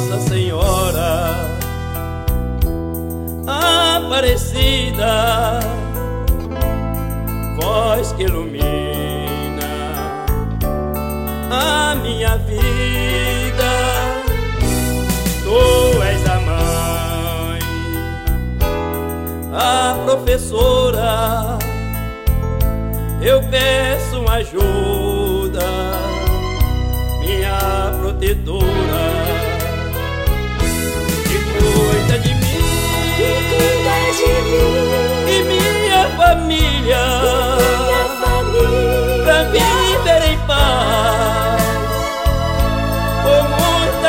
Nossa Senhora Aparecida, voz que ilumina a minha vida. Tu és a mãe, a professora, eu peço ajuda, minha protetora, que cuida de mim, e minha família, pra viver em paz, com muita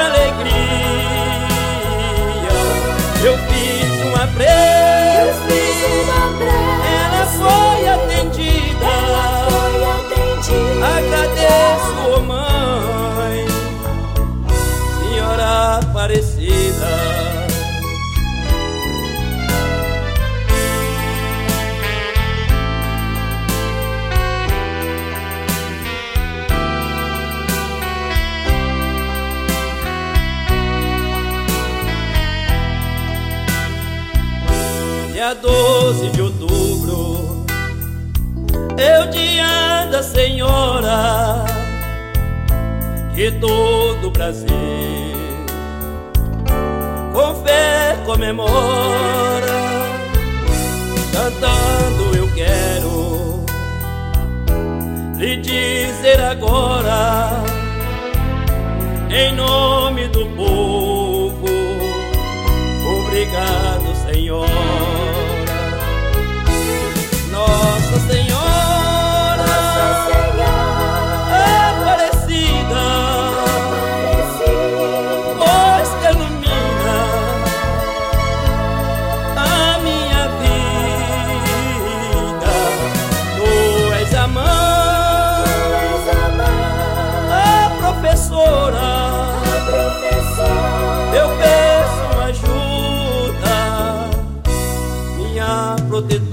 alegria. Eu fiz uma prece, ela foi atendida. Agradeço, oh mãe, Senhora Aparecida. Dia 12 de outubro é o dia da Senhora, que todo o Brasil com fé comemora. Cantando eu quero lhe dizer agora, em nome do povo, obrigado, Senhora. Nossa Senhora Aparecida, voz que ilumina a minha vida. Tu és a mãe, a professora, eu peço ajuda, minha protetora.